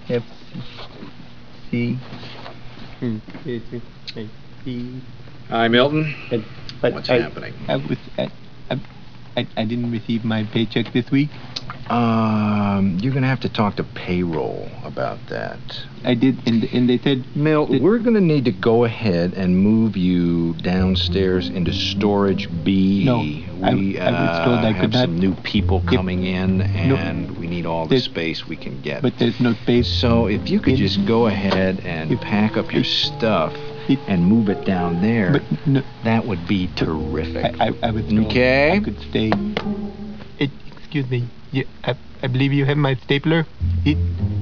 F C C. Hi, Milton. But What's happening? I didn't receive my paycheck this week. You're gonna have to talk to payroll about that. I did, and they said, Milt, we're gonna need to go ahead and move you downstairs into storage B. No, We I was told I could have some not. new people coming in, No, and we need all the there's- space we can get. but there's no space. So if you could in- just go ahead and if- pack up your if- stuff it- and move it down there, But no, that would be terrific. I was told Okay. I could stay. Excuse me. I believe you have my stapler.